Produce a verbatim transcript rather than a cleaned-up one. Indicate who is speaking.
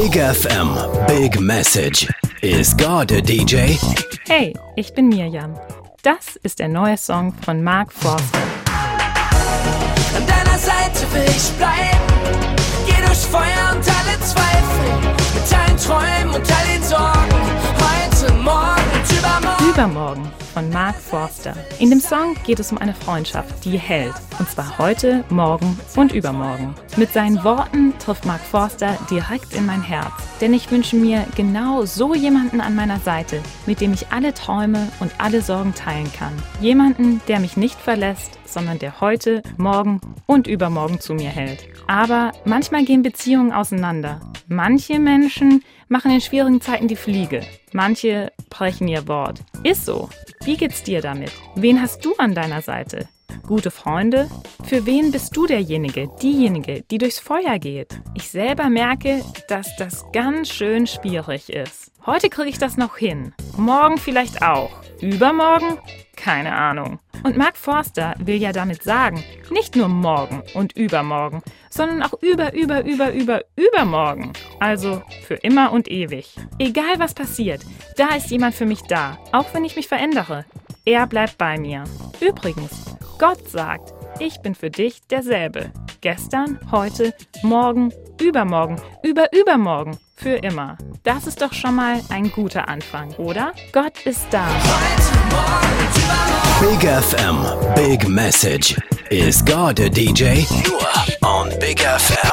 Speaker 1: Big F M, Big Message. Is God a D J?
Speaker 2: Hey, ich bin Mirjam. Das ist der neue Song von Mark Forster.
Speaker 3: An deiner Seite will ich bleiben. Geh durch Feuer und alle Zweifel. Mit allen Träumen und all den Sorgen. Heute, morgen und übermorgen.
Speaker 2: Übermorgen von Mark Forster. In dem Song geht es um eine Freundschaft, die hält. Und zwar heute, morgen und übermorgen. Mit seinen Worten trifft Mark Forster direkt in mein Herz. Denn ich wünsche mir genau so jemanden an meiner Seite, mit dem ich alle Träume und alle Sorgen teilen kann. Jemanden, der mich nicht verlässt, sondern der heute, morgen und übermorgen zu mir hält. Aber manchmal gehen Beziehungen auseinander. Manche Menschen machen in schwierigen Zeiten die Fliege. Manche brechen ihr Wort. Ist so. Wie geht's dir damit? Wen hast du an deiner Seite? Gute Freunde? Für wen bist du derjenige, diejenige, die durchs Feuer geht? Ich selber merke, dass das ganz schön schwierig ist. Heute kriege ich das noch hin. Morgen vielleicht auch. Übermorgen? Keine Ahnung. Und Mark Forster will ja damit sagen, nicht nur morgen und übermorgen, sondern auch über, über, über, über, übermorgen. Also für immer und ewig. Egal was passiert, da ist jemand für mich da, auch wenn ich mich verändere. Er bleibt bei mir. Übrigens, Gott sagt, ich bin für dich derselbe. Gestern, heute, morgen, übermorgen, über übermorgen, für immer. Das ist doch schon mal ein guter Anfang, oder? Gott ist da.
Speaker 3: Heute, morgen und übermorgen.
Speaker 1: Big F M, Big Message. Is God a D J? Nur on Big F M.